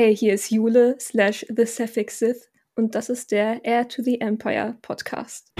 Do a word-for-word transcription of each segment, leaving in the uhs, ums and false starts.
Hey, hier ist Jule slash The Sapphic Sith und das ist der Heir to the Empire Podcast.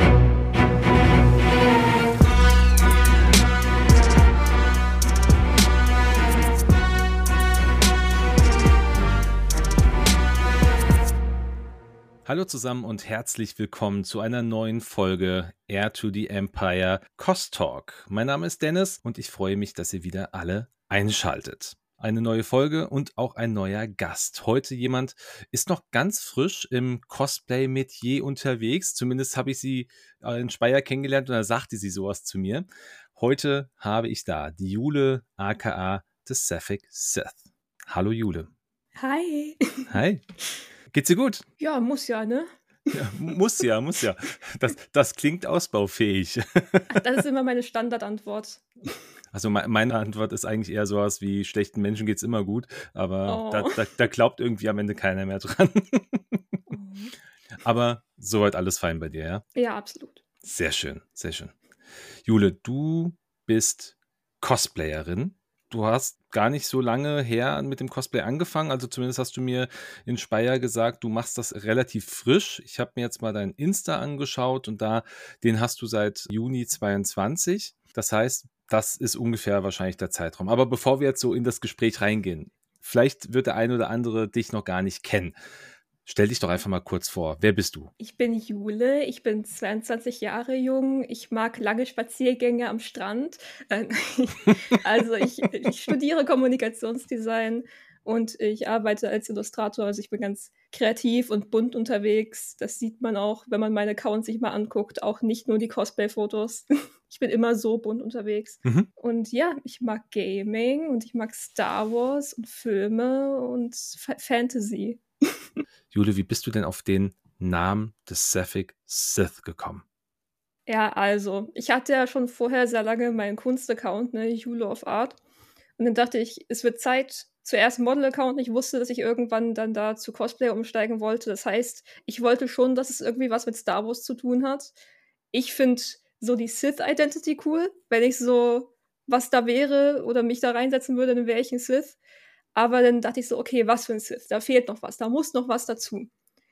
Hallo zusammen und herzlich willkommen zu einer neuen Folge Heir to the Empire Cost Talk. Mein Name ist Dennis und ich freue mich, dass ihr wieder alle einschaltet. Eine neue Folge und auch ein neuer Gast. Heute jemand ist noch ganz frisch im Cosplay-Metier unterwegs. Zumindest habe ich sie in Speyer kennengelernt und da sagte sie sowas zu mir. Heute habe ich da die Jule, aka The Sapphic Sith. Hallo Jule. Hi. Hi. Geht's dir gut? Ja, muss ja, ne? Ja, muss ja, muss ja. Das, das klingt ausbaufähig. Ach, das ist immer meine Standardantwort. Also meine Antwort ist eigentlich eher sowas wie, schlechten Menschen geht's immer gut, aber Oh. da, da, da glaubt irgendwie am Ende keiner mehr dran. Oh. Aber soweit alles fein bei dir, ja? Ja, absolut. Sehr schön, sehr schön. Jule, du bist Cosplayerin. Du hast gar nicht so lange her mit dem Cosplay angefangen, also zumindest hast du mir in Speyer gesagt, du machst das relativ frisch. Ich habe mir jetzt mal dein Insta angeschaut und da, den hast du seit Juni zweiundzwanzig. Das heißt, das ist ungefähr wahrscheinlich der Zeitraum. Aber bevor wir jetzt so in das Gespräch reingehen, vielleicht wird der ein oder andere dich noch gar nicht kennen. Stell dich doch einfach mal kurz vor. Wer bist du? Ich bin Jule, ich bin zweiundzwanzig Jahre jung, ich mag lange Spaziergänge am Strand. Also ich, ich studiere Kommunikationsdesign und ich arbeite als Illustrator, also ich bin ganz kreativ und bunt unterwegs. Das sieht man auch, wenn man meine Accounts sich mal anguckt, auch nicht nur die Cosplay-Fotos. Ich bin immer so bunt unterwegs. Mhm. Und ja, ich mag Gaming und ich mag Star Wars und Filme und F- Fantasy. Jule, wie bist du denn auf den Namen des Sapphic Sith gekommen? Ja, also, ich hatte ja schon vorher sehr lange meinen Kunstaccount, ne, Jule of Art. Und dann dachte ich, es wird Zeit, zuerst Model-Account. Ich wusste, dass ich irgendwann dann da zu Cosplay umsteigen wollte. Das heißt, ich wollte schon, dass es irgendwie was mit Star Wars zu tun hat. Ich finde so die Sith-Identity cool. Wenn ich so was da wäre oder mich da reinsetzen würde, dann wäre ich ein Sith. Aber dann dachte ich so, okay, was für ein Sith? Da fehlt noch was, da muss noch was dazu.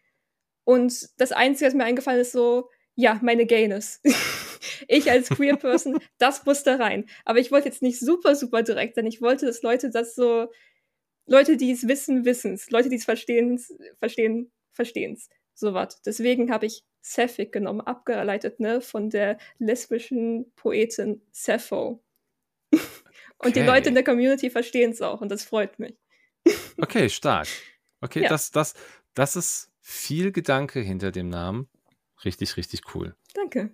Und das Einzige, was mir eingefallen ist, so, ja, meine Gayness. Ich als Queer Person, das muss da rein. Aber ich wollte jetzt nicht super, super direkt sein. Ich wollte, dass Leute das so, Leute, die es wissen, wissen's. Leute, die es verstehen, verstehen, verstehen's. So was. Deswegen habe ich Sapphic genommen, abgeleitet, ne, von der lesbischen Poetin Sappho. Und die Okay. Leute in der Community verstehen es auch und das freut mich. Okay, stark. Okay, Ja. das, das, das ist viel Gedanke hinter dem Namen. Richtig, richtig cool. Danke.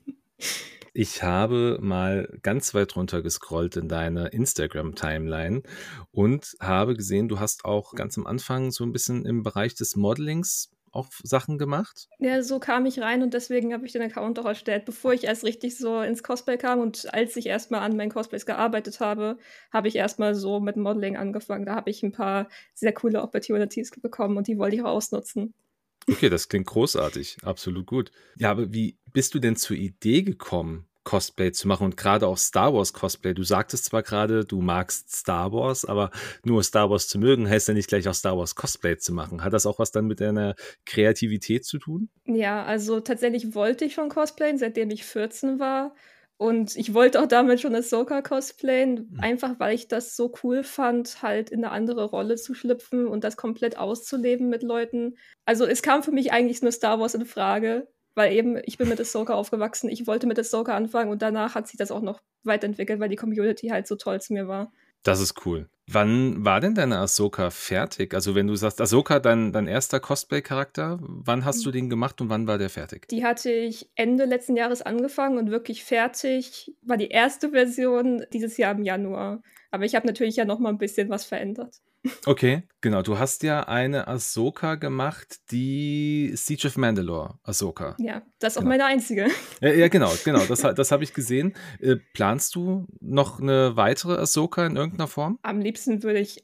Ich habe mal ganz weit runter gescrollt in deine Instagram-Timeline und habe gesehen, du hast auch ganz am Anfang so ein bisschen im Bereich des Modelings auch Sachen gemacht. Ja, so kam ich rein und deswegen habe ich den Account auch erstellt, bevor ich erst richtig so ins Cosplay kam. Und als ich erstmal an meinen Cosplays gearbeitet habe, habe ich erstmal so mit Modeling angefangen. Da habe ich ein paar sehr coole Opportunities bekommen und die wollte ich auch ausnutzen. Okay, das klingt großartig. Absolut gut. Ja, aber wie bist du denn zur Idee gekommen, Cosplay zu machen und gerade auch Star Wars Cosplay? Du sagtest zwar gerade, du magst Star Wars, aber nur Star Wars zu mögen, heißt ja nicht gleich auch Star Wars Cosplay zu machen. Hat das auch was dann mit deiner Kreativität zu tun? Ja, also tatsächlich wollte ich schon cosplayen, seitdem ich vierzehn war. Und ich wollte auch damit schon Ahsoka cosplayen, Mhm. einfach weil ich das so cool fand, halt in eine andere Rolle zu schlüpfen und das komplett auszuleben mit Leuten. Also es kam für mich eigentlich nur Star Wars in Frage, weil eben ich bin mit Ahsoka aufgewachsen, ich wollte mit Ahsoka anfangen und danach hat sich das auch noch weiterentwickelt, weil die Community halt so toll zu mir war. Das ist cool. Wann war denn deine Ahsoka fertig? Also wenn du sagst, Ahsoka, dein, dein erster Cosplay-Charakter, wann hast du den gemacht und wann war der fertig? Die hatte ich Ende letzten Jahres angefangen und wirklich fertig war die erste Version dieses Jahr im Januar. Aber ich habe natürlich ja noch mal ein bisschen was verändert. Okay, genau. Du hast ja eine Ahsoka gemacht, die Siege of Mandalore Ahsoka. Ja, das ist auch Genau. meine einzige. Ja, ja genau, genau. Das, das habe ich gesehen. Äh, planst du noch eine weitere Ahsoka in irgendeiner Form? Am liebsten würde ich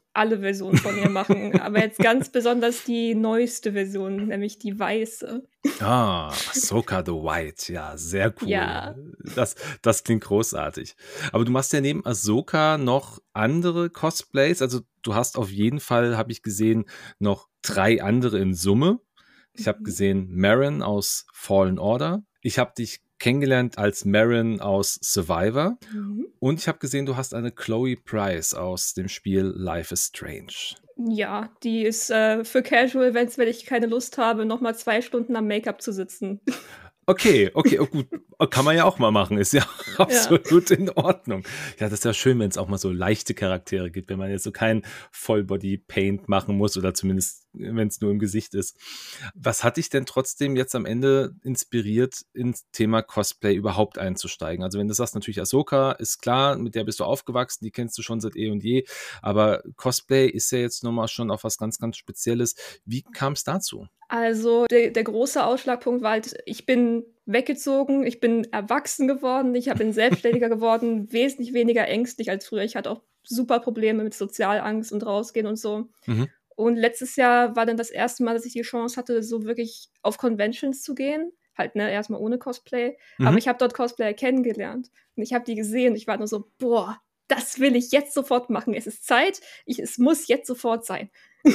alle Versionen von ihr machen, aber jetzt ganz besonders die neueste Version, nämlich die weiße. Ah, Ahsoka the White, ja, sehr cool. Ja. Das, das klingt großartig. Aber du machst ja neben Ahsoka noch andere Cosplays, also du hast auf jeden Fall, habe ich gesehen, noch drei andere in Summe. Ich habe Mhm. gesehen Merrin aus Fallen Order. Ich habe dich kennengelernt als Merrin aus Survivor. Mhm. Und ich habe gesehen, du hast eine Chloe Price aus dem Spiel Life is Strange. Ja, die ist äh, für Casual Events, wenn ich keine Lust habe, nochmal zwei Stunden am Make-up zu sitzen. Okay, okay, oh gut. Kann man ja auch mal machen, ist ja absolut in Ordnung. Ja, das ist ja schön, wenn es auch mal so leichte Charaktere gibt, wenn man jetzt so kein Vollbody-Paint machen muss oder zumindest, wenn es nur im Gesicht ist. Was hat dich denn trotzdem jetzt am Ende inspiriert, ins Thema Cosplay überhaupt einzusteigen? Also wenn du sagst, natürlich Ahsoka, ist klar, mit der bist du aufgewachsen, die kennst du schon seit eh und je, aber Cosplay ist ja jetzt nochmal schon auch was ganz, ganz Spezielles. Wie kam es dazu? Also der, der große Ausschlagpunkt war halt, ich bin weggezogen, ich bin erwachsen geworden, ich bin selbstständiger geworden, wesentlich weniger ängstlich als früher. Ich hatte auch super Probleme mit Sozialangst und rausgehen und so. Mhm. Und letztes Jahr war dann das erste Mal, dass ich die Chance hatte, so wirklich auf Conventions zu gehen. Halt, ne, erstmal ohne Cosplay. Mhm. Aber ich habe dort Cosplayer kennengelernt. Und ich habe die gesehen. Ich war nur so, boah, das will ich jetzt sofort machen. Es ist Zeit. Ich, es muss jetzt sofort sein.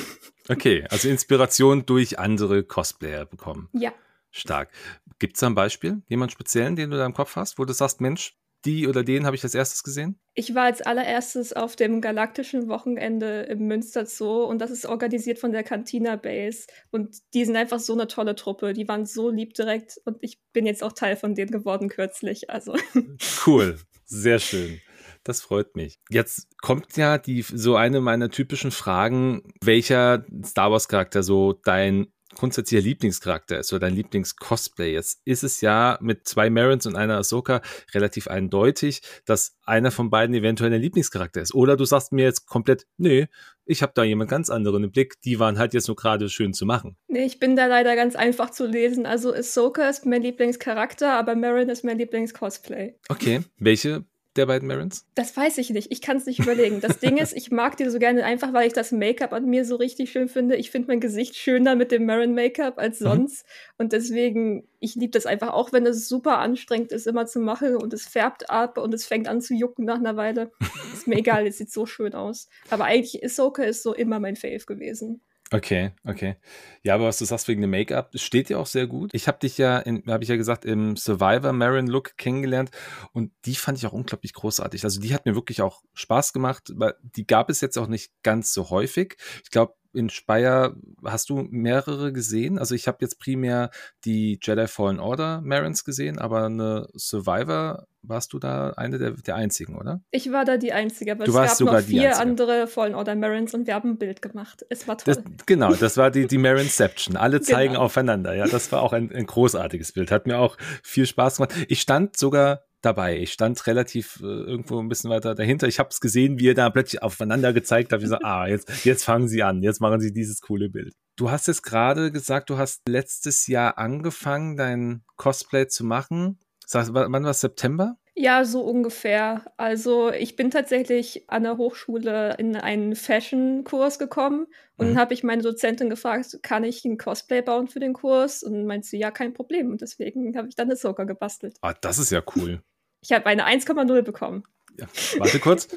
Okay, also Inspiration durch andere Cosplayer bekommen. Ja. Stark. Gibt es da ein Beispiel? Jemand speziellen, den du da im Kopf hast, wo du sagst, Mensch, die oder den habe ich als erstes gesehen? Ich war als allererstes auf dem galaktischen Wochenende im Münster Zoo und das ist organisiert von der Cantina Base. Und die sind einfach so eine tolle Truppe. Die waren so lieb direkt und ich bin jetzt auch Teil von denen geworden kürzlich. Also. Cool, sehr schön. Das freut mich. Jetzt kommt ja die so eine meiner typischen Fragen, welcher Star Wars Charakter so dein grundsätzlicher Lieblingscharakter ist oder dein Lieblings-Cosplay. Jetzt ist es ja mit zwei Merrins und einer Ahsoka relativ eindeutig, dass einer von beiden eventuell dein Lieblingscharakter ist. Oder du sagst mir jetzt komplett, nee, ich habe da jemand ganz anderen im Blick, die waren halt jetzt nur gerade schön zu machen. Nee, ich bin da leider ganz einfach zu lesen. Also Ahsoka ist mein Lieblingscharakter, aber Merrin ist mein Lieblings-Cosplay. Okay, welche der beiden Merrins? Das weiß ich nicht. Ich kann es nicht überlegen. Das Ding ist, ich mag die so gerne einfach, weil ich das Make-up an mir so richtig schön finde. Ich finde mein Gesicht schöner mit dem Merrin-Make-up als sonst. Mhm. Und deswegen, ich liebe das einfach, auch wenn es super anstrengend ist, immer zu machen und es färbt ab und es fängt an zu jucken nach einer Weile. Ist mir egal, es sieht so schön aus. Aber eigentlich Ahsoka ist so immer mein Fave gewesen. Okay, okay. Ja, aber was du sagst wegen dem Make-up, das steht dir auch sehr gut. Ich habe dich ja, habe ich ja gesagt, im Survivor Merrin Look kennengelernt und die fand ich auch unglaublich großartig. Also die hat mir wirklich auch Spaß gemacht, weil die gab es jetzt auch nicht ganz so häufig. Ich glaube, in Speyer hast du mehrere gesehen. Also ich habe jetzt primär die Jedi Fallen Order Merrins gesehen, aber eine Survivor warst du da eine der, der einzigen, oder? Ich war da die Einzige, aber du es warst gab sogar noch vier die Einzige. andere Fallen Order Merrins und wir haben ein Bild gemacht. Es war toll. Das, genau, das war die, die Merrinception. Alle zeigen Genau. aufeinander. Ja, das war auch ein, ein großartiges Bild. Hat mir auch viel Spaß gemacht. Ich stand sogar dabei. Ich stand relativ äh, irgendwo ein bisschen weiter dahinter. Ich habe es gesehen, wie ihr da plötzlich aufeinander gezeigt habt. Ich so, ah, jetzt, jetzt fangen sie an. Jetzt machen sie dieses coole Bild. Du hast jetzt gerade gesagt, du hast letztes Jahr angefangen, dein Cosplay zu machen. Sag, wann war es? September? Ja, so ungefähr. Also ich bin tatsächlich an der Hochschule in einen Fashion-Kurs gekommen und mhm. dann habe ich meine Dozentin gefragt, kann ich ein Cosplay bauen für den Kurs? Und dann meinte sie, ja, kein Problem. Und deswegen habe ich dann eine Ahsoka gebastelt. Ah, das ist ja cool. Ich habe eine eins Komma null bekommen. Ja, warte kurz.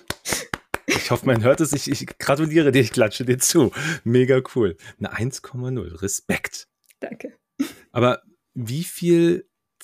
Ich hoffe, man hört es. Ich, ich gratuliere dir, ich klatsche dir zu. Mega cool. Eine eins Komma null. Respekt. Danke. Aber wie viel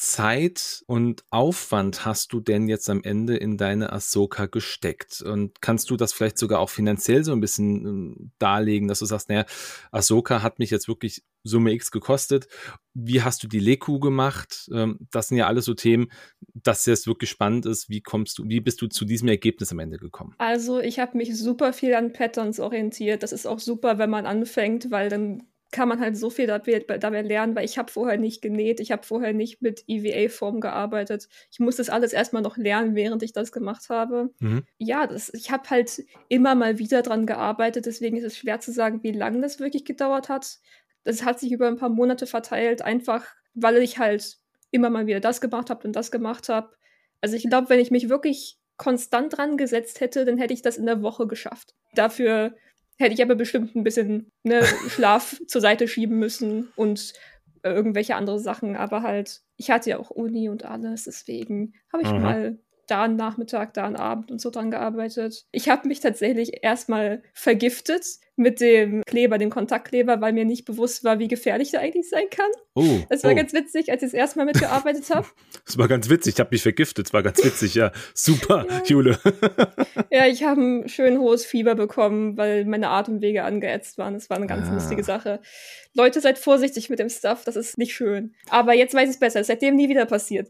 Zeit und Aufwand hast du denn jetzt am Ende in deine Ahsoka gesteckt? Und kannst du das vielleicht sogar auch finanziell so ein bisschen ähm, darlegen, dass du sagst, naja, Ahsoka hat mich jetzt wirklich Summe X gekostet. Wie hast du die Leku gemacht? Ähm, das sind ja alles so Themen, dass es wirklich spannend ist. Wie kommst du, wie bist du zu diesem Ergebnis am Ende gekommen? Also ich habe mich super viel an Patterns orientiert. Das ist auch super, wenn man anfängt, weil dann kann man halt so viel dabei, dabei lernen, weil ich habe vorher nicht genäht, ich habe vorher nicht mit E V A-Form gearbeitet. Ich muss das alles erstmal noch lernen, während ich das gemacht habe. Mhm. Ja, das, ich habe halt immer mal wieder dran gearbeitet, deswegen ist es schwer zu sagen, wie lange das wirklich gedauert hat. Das hat sich über ein paar Monate verteilt, einfach weil ich halt immer mal wieder das gemacht habe und das gemacht habe. Also ich glaube, wenn ich mich wirklich konstant dran gesetzt hätte, dann hätte ich das in der Woche geschafft. Dafür Hätte ich aber bestimmt ein bisschen ne, Schlaf zur Seite schieben müssen und äh, irgendwelche andere Sachen. Aber halt, ich hatte ja auch Uni und alles, deswegen habe ich Mhm. mal da einen Nachmittag, da einen Abend und so dran gearbeitet. Ich habe mich tatsächlich erstmal vergiftet mit dem Kleber, dem Kontaktkleber, weil mir nicht bewusst war, wie gefährlich der eigentlich sein kann. Oh, Das war oh. ganz witzig, als ich das erste Mal mitgearbeitet habe. Das war ganz witzig, ich habe mich vergiftet, das war ganz witzig, ja. Super, Ja. Jule. Ja, ich habe ein schön hohes Fieber bekommen, weil meine Atemwege angeätzt waren. Das war eine ganz Ah. lustige Sache. Leute, seid vorsichtig mit dem Stuff, das ist nicht schön. Aber jetzt weiß ich es besser, ist seitdem nie wieder passiert.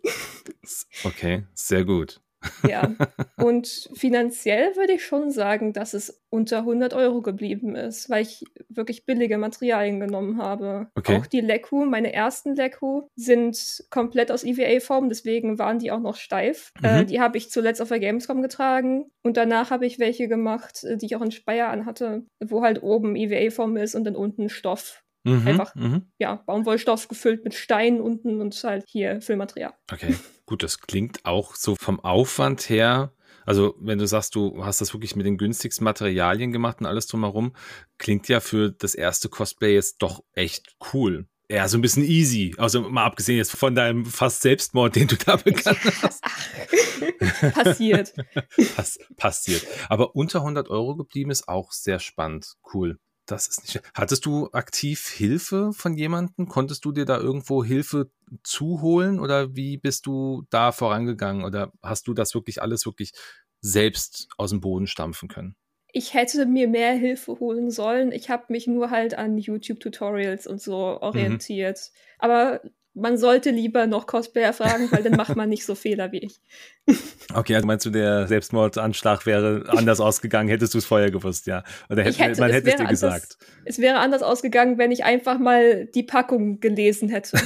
Okay, sehr gut. Ja, und finanziell würde ich schon sagen, dass es unter hundert Euro geblieben ist, weil ich wirklich billige Materialien genommen habe. Okay. Auch die Leku, meine ersten Leku, sind komplett aus E V A-Form, deswegen waren die auch noch steif. Mhm. Äh, die habe ich zuletzt auf der Gamescom getragen und danach habe ich welche gemacht, äh, die ich auch in Speyer anhatte, wo halt oben E V A-Form ist und dann unten Stoff. Mhm, Einfach, mhm. ja, Baumwollstoff gefüllt mit Steinen unten und halt hier Füllmaterial. Okay, gut, das klingt auch so vom Aufwand her, also wenn du sagst, du hast das wirklich mit den günstigsten Materialien gemacht und alles drumherum, klingt ja für das erste Cosplay jetzt doch echt cool. Ja, so ein bisschen easy, also mal abgesehen jetzt von deinem fast Selbstmord, den du da begangen hast. Passiert. Pass, passiert. Aber unter hundert Euro geblieben ist auch sehr spannend, cool. Das ist nicht. Hattest du aktiv Hilfe von jemandem? Konntest du dir da irgendwo Hilfe zuholen oder wie bist du da vorangegangen? Oder hast du das wirklich alles wirklich selbst aus dem Boden stampfen können? Ich hätte mir mehr Hilfe holen sollen. Ich habe mich nur halt an YouTube-Tutorials und so orientiert. Mhm. Aber man sollte lieber noch Cosplayer fragen, weil dann macht man nicht so Fehler wie ich. Okay, also meinst du, der Selbstmordanschlag wäre anders ausgegangen, hättest du es vorher gewusst, ja? Oder hätte, hätte, man hätte es dir anders, gesagt? Es wäre anders ausgegangen, wenn ich einfach mal die Packung gelesen hätte.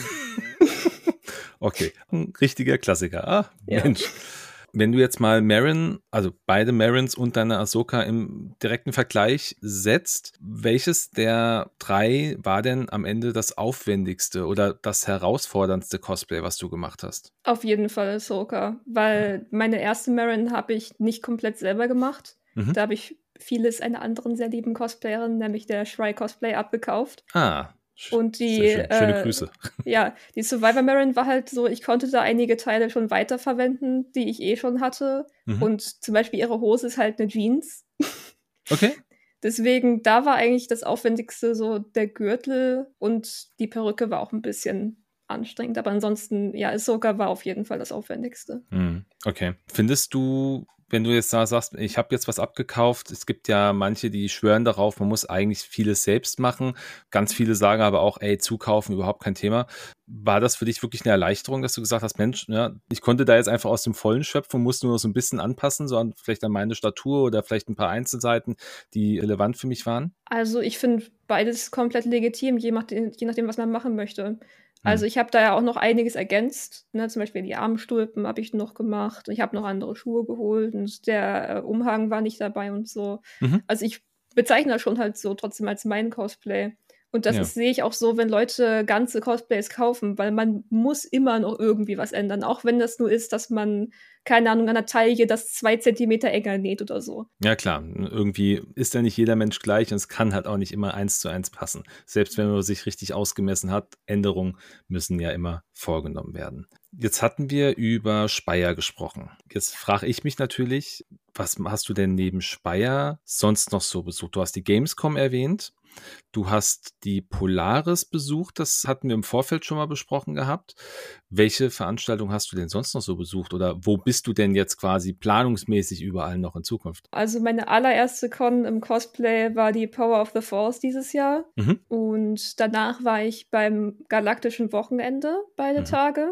Okay, ein richtiger Klassiker. Ah, ja. Mensch. Wenn du jetzt mal Marin, also beide Marins und deine Ahsoka im direkten Vergleich setzt, welches der drei war denn am Ende das aufwendigste oder das herausforderndste Cosplay, was du gemacht hast? Auf jeden Fall Ahsoka, weil meine erste Marin habe ich nicht komplett selber gemacht. Mhm. Da habe ich vieles einer anderen sehr lieben Cosplayerin, nämlich der Shry Cosplay, abgekauft. Ah, Und die, schön. Schöne äh, Grüße. Ja, die Survivor Marin war halt so, ich konnte da einige Teile schon weiterverwenden, die ich eh schon hatte. Mhm. Und zum Beispiel ihre Hose ist halt eine Jeans. Okay. Deswegen, da war eigentlich das Aufwendigste so der Gürtel und die Perücke war auch ein bisschen anstrengend. Aber ansonsten, ja, Ahsoka war auf jeden Fall das Aufwendigste. Okay. Findest du, wenn du jetzt da sagst, ich habe jetzt was abgekauft, es gibt ja manche, die schwören darauf, man muss eigentlich vieles selbst machen. Ganz viele sagen aber auch, ey, zukaufen, überhaupt kein Thema. War das für dich wirklich eine Erleichterung, dass du gesagt hast, Mensch, ja, ich konnte da jetzt einfach aus dem Vollen schöpfen, musste nur so ein bisschen anpassen, so an, vielleicht an meine Statur oder vielleicht ein paar Einzelseiten, die relevant für mich waren? Also ich finde beides komplett legitim, je nachdem, je nachdem, was man machen möchte. Also ich habe da ja auch noch einiges ergänzt, ne? Zum Beispiel die Armstulpen habe ich noch gemacht. Ich habe noch andere Schuhe geholt und der äh, Umhang war nicht dabei und so. Mhm. Also ich bezeichne das schon halt so trotzdem als mein Cosplay. Und das ja. sehe ich auch so, wenn Leute ganze Cosplays kaufen, weil man muss immer noch irgendwie was ändern, auch wenn das nur ist, dass man, keine Ahnung, an der Taille das zwei Zentimeter enger näht oder so. Ja klar, irgendwie ist ja nicht jeder Mensch gleich und es kann halt auch nicht immer eins zu eins passen. Selbst wenn man sich richtig ausgemessen hat, Änderungen müssen ja immer vorgenommen werden. Jetzt hatten wir über Speyer gesprochen. Jetzt frage ich mich natürlich, was hast du denn neben Speyer sonst noch so besucht? Du hast die Gamescom erwähnt. Du hast die Polaris besucht, das hatten wir im Vorfeld schon mal besprochen gehabt. Welche Veranstaltung hast du denn sonst noch so besucht oder wo bist du denn jetzt quasi planungsmäßig überall noch in Zukunft? Also meine allererste Con im Cosplay war die Power of the Force dieses Jahr mhm. und danach war ich beim Galaktischen Wochenende beide mhm. Tage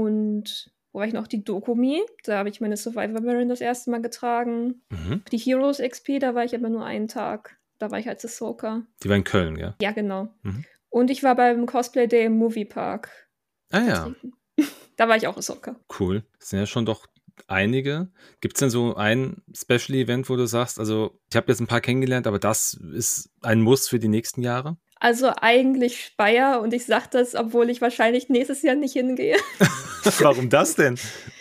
und wo war ich noch? Die Dokumi, da habe ich meine Survivor Marin das erste Mal getragen. Mhm. Die Heroes X P, da war ich aber nur einen Tag. Da war ich als Ahsoka. Die war in Köln, ja? Ja, genau. Mhm. Und ich war beim Cosplay Day im Moviepark. Ah ja. Da war ich auch Ahsoka. Cool. Das sind ja schon doch einige. Gibt es denn so ein Special-Event, wo du sagst, also ich habe jetzt ein paar kennengelernt, aber das ist ein Muss für die nächsten Jahre? Also eigentlich Speyer und ich sage das, obwohl ich wahrscheinlich nächstes Jahr nicht hingehe. Warum das denn?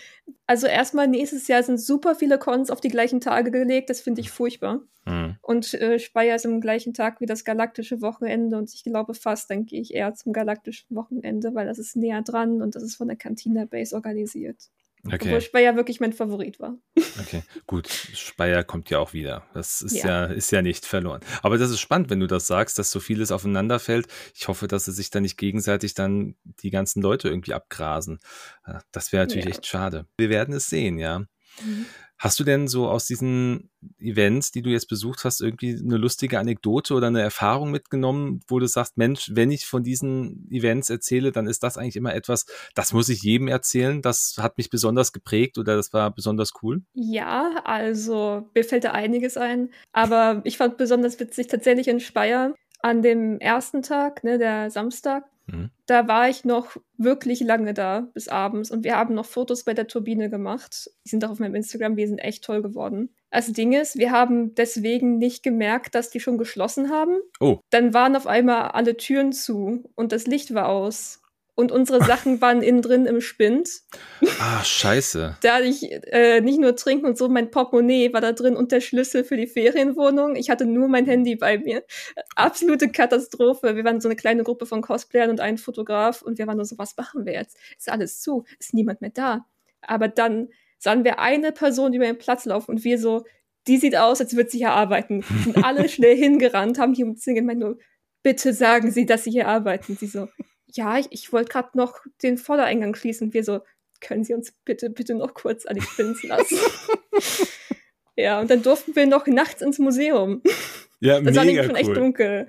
Also erstmal nächstes Jahr sind super viele Cons auf die gleichen Tage gelegt. Das finde ich furchtbar. Mhm. Und äh, Speyer ist am gleichen Tag wie das galaktische Wochenende. Und ich glaube fast, dann gehe ich eher zum galaktischen Wochenende, weil das ist näher dran und das ist von der Cantina Base organisiert. Okay. Obwohl Speyer wirklich mein Favorit war. Okay, gut. Speyer kommt ja auch wieder. Das ist ja. Ja. ist ja nicht verloren. Aber das ist spannend, wenn du das sagst, dass so vieles aufeinander fällt. Ich hoffe, dass sie sich dann nicht gegenseitig dann die ganzen Leute irgendwie abgrasen. Äh, Das wäre natürlich Ja. echt schade. Wir werden es sehen, ja. Mhm. Hast du denn so aus diesen Events, die du jetzt besucht hast, irgendwie eine lustige Anekdote oder eine Erfahrung mitgenommen, wo du sagst, Mensch, wenn ich von diesen Events erzähle, dann ist das eigentlich immer etwas, das muss ich jedem erzählen, das hat mich besonders geprägt oder das war besonders cool? Ja, also mir fällt da einiges ein. Aber ich fand besonders witzig tatsächlich in Speyer an dem ersten Tag, ne, der Samstag. Mhm. Da war ich noch wirklich lange da bis abends und wir haben noch Fotos bei der Turbine gemacht. Die sind auch auf meinem Instagram, die sind echt toll geworden. Das Ding ist, wir haben deswegen nicht gemerkt, dass die schon geschlossen haben. Oh, Dann waren auf einmal alle Türen zu und das Licht war aus. Und unsere Sachen waren innen drin im Spind. ah, scheiße. Da hatte ich äh, nicht nur trinken und so, mein Portemonnaie war da drin und der Schlüssel für die Ferienwohnung. Ich hatte nur mein Handy bei mir. Absolute Katastrophe. Wir waren so eine kleine Gruppe von Cosplayern und ein Fotograf und wir waren nur so, was machen wir jetzt? Ist alles zu, ist niemand mehr da. Aber dann sahen wir eine Person über den Platz laufen und wir so, die sieht aus, als würde sie hier arbeiten. Sind alle schnell hingerannt, haben die umzingelt und meinten nur, bitte sagen Sie, dass Sie hier arbeiten. Sie so, ja, ich, ich wollte gerade noch den Vordereingang schließen. Wir so, können Sie uns bitte, bitte noch kurz an die Spins lassen? Ja, und dann durften wir noch nachts ins Museum. Ja, Das war mega nämlich schon cool. echt dunkel.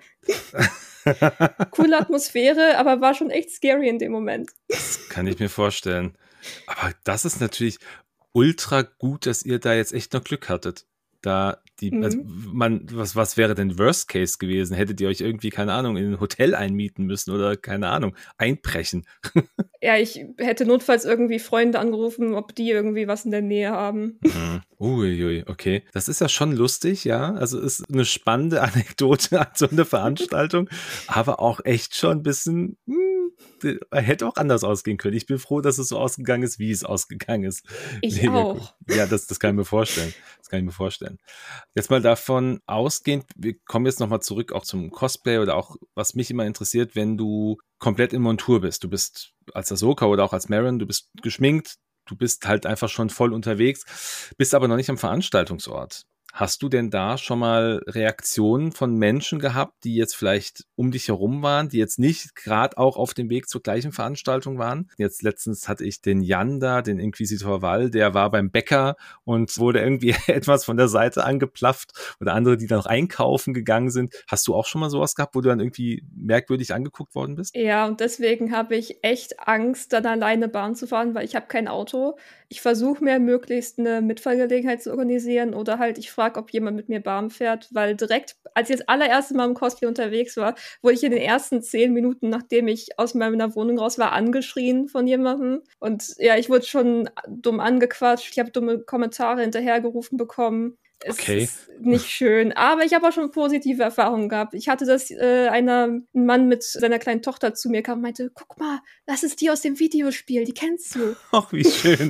Coole Atmosphäre, aber war schon echt scary in dem Moment. Das kann ich mir vorstellen. Aber das ist natürlich ultra gut, dass ihr da jetzt echt noch Glück hattet. Da die, Mhm. also man, was, was wäre denn Worst Case gewesen? Hättet ihr euch irgendwie, keine Ahnung, in ein Hotel einmieten müssen oder, keine Ahnung, einbrechen? Ja, ich hätte notfalls irgendwie Freunde angerufen, ob die irgendwie was in der Nähe haben. Mhm. Uiui, okay. Das ist ja schon lustig, ja. Also ist eine spannende Anekdote an so einer Veranstaltung, aber auch echt schon ein bisschen, hm, hätte auch anders ausgehen können. Ich bin froh, dass es so ausgegangen ist, wie es ausgegangen ist. Ich Mega auch. Cool. Ja, das, das kann ich mir vorstellen. Das kann ich mir vorstellen. Jetzt mal davon ausgehend, wir kommen jetzt nochmal zurück auch zum Cosplay oder auch, was mich immer interessiert, wenn du komplett in Montur bist. Du bist als Ahsoka oder auch als Marin, du bist geschminkt, du bist halt einfach schon voll unterwegs, bist aber noch nicht am Veranstaltungsort. Hast du denn da schon mal Reaktionen von Menschen gehabt, die jetzt vielleicht um dich herum waren, die jetzt nicht gerade auch auf dem Weg zur gleichen Veranstaltung waren? Jetzt letztens hatte ich den Jan da, den Inquisitor Wall, der war beim Bäcker und wurde irgendwie etwas von der Seite angeplafft oder andere, die dann noch einkaufen gegangen sind. Hast du auch schon mal sowas gehabt, wo du dann irgendwie merkwürdig angeguckt worden bist? Ja, und deswegen habe ich echt Angst, dann alleine Bahn zu fahren, weil ich habe kein Auto. Ich versuche mir möglichst eine Mitfahrgelegenheit zu organisieren oder halt ich frage, ob jemand mit mir Bahn fährt, weil direkt, als ich das allererste Mal im Cosplay unterwegs war, wurde ich in den ersten zehn Minuten, nachdem ich aus meiner Wohnung raus war, angeschrien von jemandem. Und ja, ich wurde schon dumm angequatscht, ich habe dumme Kommentare hinterhergerufen bekommen. Es Okay. ist nicht schön, aber ich habe auch schon positive Erfahrungen gehabt. Ich hatte das, äh, einer, ein Mann mit seiner kleinen Tochter zu mir kam und meinte, guck mal, das ist die aus dem Videospiel, die kennst du. Ach, wie schön.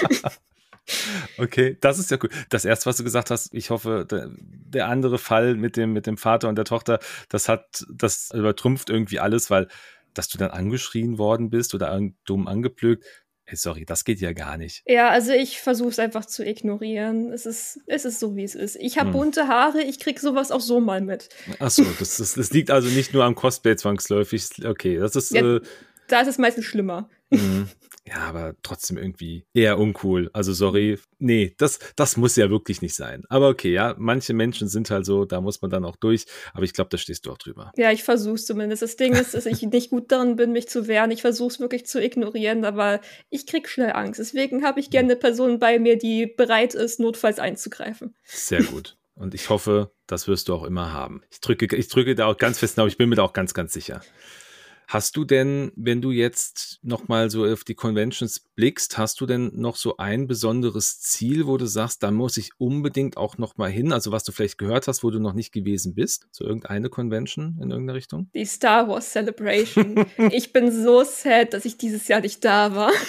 Okay, das ist ja cool. Das erste, was du gesagt hast, ich hoffe, der, der andere Fall mit dem, mit dem Vater und der Tochter, das hat, das übertrumpft irgendwie alles, weil, dass du dann angeschrien worden bist oder an, dumm angeblökt, hey, sorry, das geht ja gar nicht. Ja, also ich versuche es einfach zu ignorieren. Es ist, es ist so, wie es ist. Ich habe Hm. bunte Haare, ich krieg sowas auch so mal mit. Ach so, das, das, das liegt also nicht nur am Cosplay zwangsläufig. Okay, das ist, Ja, äh, da ist es meistens schlimmer. mh. Ja, aber trotzdem irgendwie eher uncool. Also sorry, nee, das, das muss ja wirklich nicht sein. Aber okay, ja, manche Menschen sind halt so, da muss man dann auch durch. Aber ich glaube, da stehst du auch drüber. Ja, ich versuch's zumindest. Das Ding ist, dass ich nicht gut darin bin, mich zu wehren. Ich versuch's wirklich zu ignorieren, aber ich krieg schnell Angst. Deswegen habe ich gerne eine Person bei mir, die bereit ist, notfalls einzugreifen. Sehr gut. Und ich hoffe, das wirst du auch immer haben. Ich drücke, ich drücke da auch ganz fest, aber ich bin mir da auch ganz, ganz sicher. Hast du denn, wenn du jetzt nochmal so auf die Conventions blickst, hast du denn noch so ein besonderes Ziel, wo du sagst, da muss ich unbedingt auch nochmal hin? Also was du vielleicht gehört hast, wo du noch nicht gewesen bist? So irgendeine Convention in irgendeiner Richtung? Die Star Wars Celebration. Ich bin so sad, dass ich dieses Jahr nicht da war.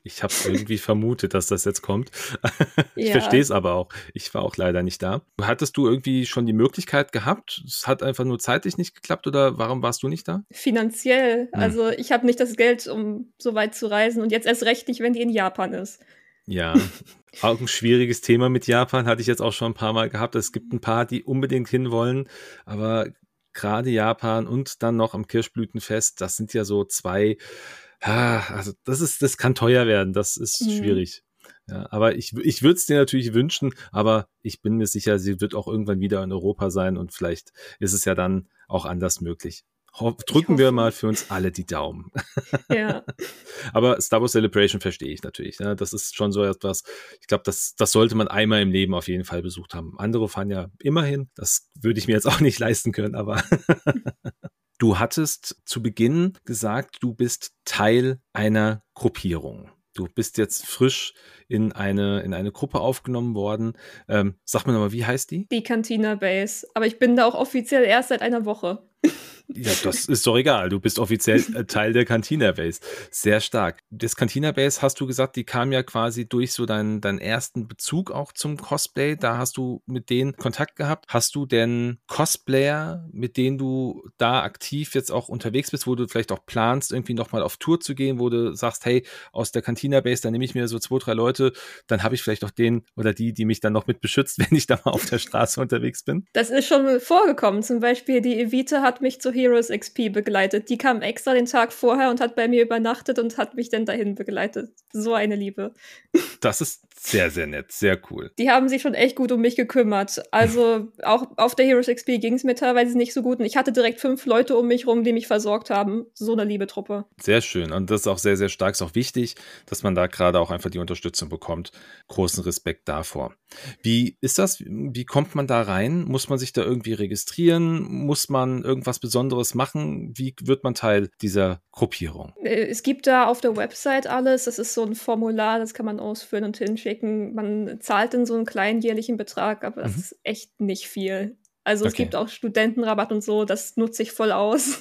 Ich habe es irgendwie vermutet, dass das jetzt kommt. Ich Ja. verstehe es aber auch. Ich war auch leider nicht da. Hattest du irgendwie schon die Möglichkeit gehabt? Es hat einfach nur zeitlich nicht geklappt oder warum warst du nicht da? Finanziell. Hm. Also ich habe nicht das Geld, um so weit zu reisen und jetzt erst recht nicht, wenn die in Japan ist. Ja, auch ein schwieriges Thema mit Japan, hatte ich jetzt auch schon ein paar Mal gehabt. Es gibt ein paar, die unbedingt hinwollen, aber gerade Japan und dann noch am Kirschblütenfest, das sind ja so zwei, ah, also das ist, das kann teuer werden, das ist Mhm. schwierig. Ja, aber ich, ich würde es dir natürlich wünschen, aber ich bin mir sicher, sie wird auch irgendwann wieder in Europa sein und vielleicht ist es ja dann auch anders möglich. Ho- Drücken wir hoffe. mal für uns alle die Daumen. Ja. Aber Star Wars Celebration verstehe ich natürlich. Ne? Das ist schon so etwas, ich glaube, das, das sollte man einmal im Leben auf jeden Fall besucht haben. Andere fahren ja immerhin. Das würde ich mir jetzt auch nicht leisten können, aber du hattest zu Beginn gesagt, du bist Teil einer Gruppierung. Du bist jetzt frisch in eine, in eine Gruppe aufgenommen worden. Ähm, sag mir nochmal, wie heißt die? Die Cantina Base. Aber ich bin da auch offiziell erst seit einer Woche. Ja, das ist doch egal. Du bist offiziell äh, Teil der Cantina Base. Sehr stark. Das Cantina Base, hast du gesagt, die kam ja quasi durch so deinen, deinen ersten Bezug auch zum Cosplay. Da hast du mit denen Kontakt gehabt. Hast du denn Cosplayer, mit denen du da aktiv jetzt auch unterwegs bist, wo du vielleicht auch planst, irgendwie nochmal auf Tour zu gehen, wo du sagst, hey, aus der Cantina Base, da nehme ich mir so zwei, drei Leute, dann habe ich vielleicht auch den oder die, die mich dann noch mit beschützt, wenn ich da mal auf der Straße unterwegs bin? Das ist schon vorgekommen. Zum Beispiel die Evita hat mich zu Heroes X P begleitet. Die kam extra den Tag vorher und hat bei mir übernachtet und hat mich dann dahin begleitet. So eine Liebe. Das ist sehr, sehr nett. Sehr cool. Die haben sich schon echt gut um mich gekümmert. Also auch auf der Heroes X P ging es mir teilweise nicht so gut. Und ich hatte direkt fünf Leute um mich rum, die mich versorgt haben. So eine liebe Truppe. Sehr schön. Und das ist auch sehr, sehr stark. Ist auch wichtig, dass man da gerade auch einfach die Unterstützung bekommt. Großen Respekt davor. Wie ist das? Wie kommt man da rein? Muss man sich da irgendwie registrieren? Muss man irgendwas Besonderes machen? Wie wird man Teil dieser Gruppierung? Es gibt da auf der Website alles. Das ist so ein Formular, das kann man ausfüllen und hinschicken. Man zahlt dann so einen kleinen jährlichen Betrag, aber das Mhm. ist echt nicht viel. Also es Okay. gibt auch Studentenrabatt und so, das nutze ich voll aus.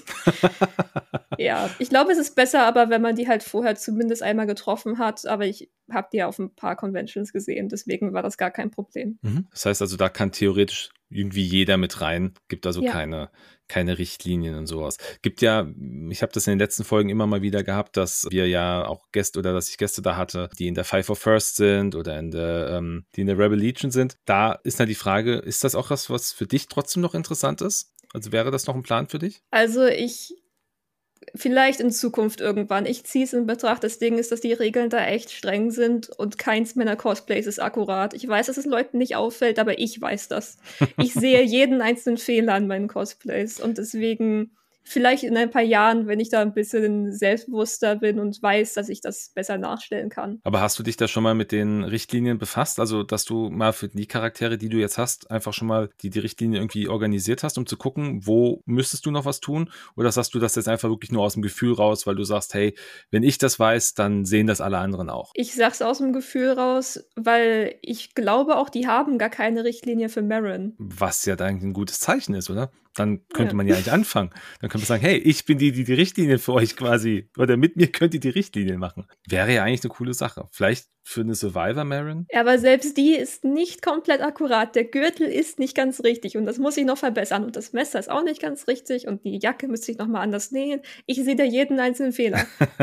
Ja, ich glaube, es ist besser, aber wenn man die halt vorher zumindest einmal getroffen hat. Aber ich habe die ja auf ein paar Conventions gesehen, deswegen war das gar kein Problem. Mhm. Das heißt also, da kann theoretisch irgendwie jeder mit rein. Gibt also Ja. keine, keine Richtlinien und sowas. Gibt ja, ich habe das in den letzten Folgen immer mal wieder gehabt, dass wir ja auch Gäste oder dass ich Gäste da hatte, die in der Five of First sind oder in der, ähm, die in der Rebel Legion sind. Da ist dann die Frage, ist das auch was, was für dich trotzdem noch interessant ist? Also wäre das noch ein Plan für dich? Also ich, vielleicht in Zukunft irgendwann. Ich ziehe es in Betracht. Das Ding ist, dass die Regeln da echt streng sind und keins meiner Cosplays ist akkurat. Ich weiß, dass es Leuten nicht auffällt, aber ich weiß das. Ich sehe jeden einzelnen Fehler an meinen Cosplays und deswegen vielleicht in ein paar Jahren, wenn ich da ein bisschen selbstbewusster bin und weiß, dass ich das besser nachstellen kann. Aber hast du dich da schon mal mit den Richtlinien befasst? Also, dass du mal für die Charaktere, die du jetzt hast, einfach schon mal die, die Richtlinie irgendwie organisiert hast, um zu gucken, wo müsstest du noch was tun? Oder sagst du das jetzt einfach wirklich nur aus dem Gefühl raus, weil du sagst, hey, wenn ich das weiß, dann sehen das alle anderen auch? Ich sag's aus dem Gefühl raus, weil ich glaube auch, die haben gar keine Richtlinie für Marin. Was ja dann ein gutes Zeichen ist, oder? Dann könnte Ja. man ja eigentlich anfangen. Dann könnte man sagen, hey, ich bin die, die die Richtlinien für euch quasi, oder mit mir könnt ihr die Richtlinien machen. Wäre ja eigentlich eine coole Sache. Vielleicht für eine Survivor, Marin? Ja, aber selbst die ist nicht komplett akkurat. Der Gürtel ist nicht ganz richtig und das muss ich noch verbessern. Und das Messer ist auch nicht ganz richtig und die Jacke müsste ich noch mal anders nähen. Ich sehe da jeden einzelnen Fehler.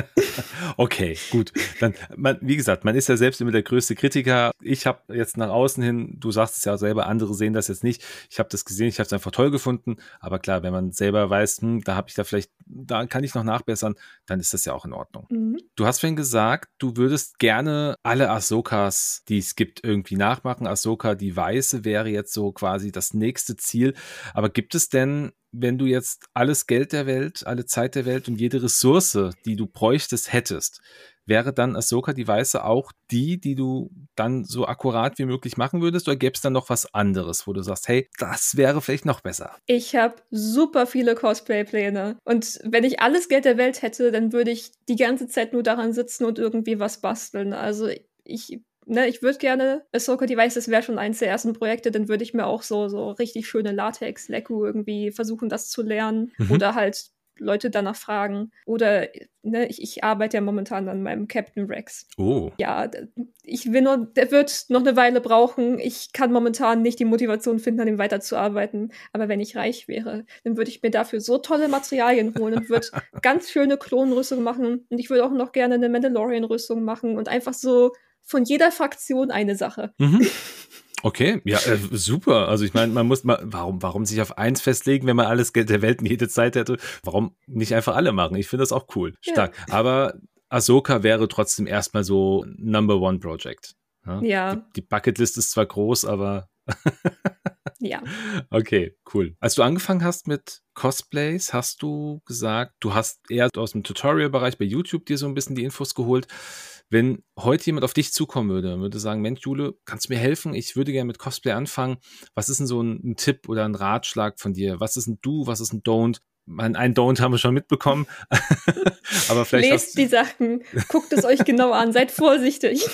Okay, gut. Dann, man, wie gesagt, man ist ja selbst immer der größte Kritiker. Ich habe jetzt nach außen hin, du sagst es ja selber, andere sehen das jetzt nicht. Ich habe das gesehen, ich habe es einfach toll gefunden. Aber klar, wenn man selber weiß, hm, da habe ich da vielleicht, da kann ich noch nachbessern, dann ist das ja auch in Ordnung. Mhm. Du hast vorhin gesagt, du würdest gerne alle Ahsokas, die es gibt, irgendwie nachmachen. Ahsoka, die Weiße, wäre jetzt so quasi das nächste Ziel. Aber gibt es denn, wenn du jetzt alles Geld der Welt, alle Zeit der Welt und jede Ressource, die du bräuchtest, hättest, wäre dann Ahsoka, die Weiße, auch die, die du dann so akkurat wie möglich machen würdest? Oder gäbe es dann noch was anderes, wo du sagst, hey, das wäre vielleicht noch besser? Ich habe super viele Cosplay-Pläne. Und wenn ich alles Geld der Welt hätte, dann würde ich die ganze Zeit nur daran sitzen und irgendwie was basteln. Also ich, ne, ich würde gerne Ahsoka, die Weiße, das wäre schon eins der ersten Projekte, dann würde ich mir auch so, so richtig schöne Latex-Leku irgendwie versuchen, das zu lernen. Mhm. Oder halt Leute danach fragen. Oder ne, ich, ich arbeite ja momentan an meinem Captain Rex. Oh. Ja, ich will nur, der wird noch eine Weile brauchen. Ich kann momentan nicht die Motivation finden, an ihm weiterzuarbeiten. Aber wenn ich reich wäre, dann würde ich mir dafür so tolle Materialien holen und würde ganz schöne Klonrüstungen machen. Und ich würde auch noch gerne eine Mandalorian-Rüstung machen und einfach so von jeder Fraktion eine Sache. Mhm. Okay, ja, äh, super. Also ich meine, man muss mal, warum, warum sich auf eins festlegen, wenn man alles Geld der Welt und jede Zeit hätte? Warum nicht einfach alle machen? Ich finde das auch cool. Stark. Ja. Aber Ahsoka wäre trotzdem erstmal so Number One Project. Ja. ja. Die, die Bucketlist ist zwar groß, aber ja. Okay, cool. Als du angefangen hast mit Cosplays, hast du gesagt, du hast eher aus dem Tutorial-Bereich bei YouTube dir so ein bisschen die Infos geholt. Wenn heute jemand auf dich zukommen würde, würde sagen, Mensch, Jule, kannst du mir helfen? Ich würde gerne mit Cosplay anfangen. Was ist denn so ein, ein Tipp oder ein Ratschlag von dir? Was ist ein Do, was ist ein Don't? Ein, ein Don't haben wir schon mitbekommen. Aber vielleicht Lest die Sachen, guckt es euch genau an, seid vorsichtig.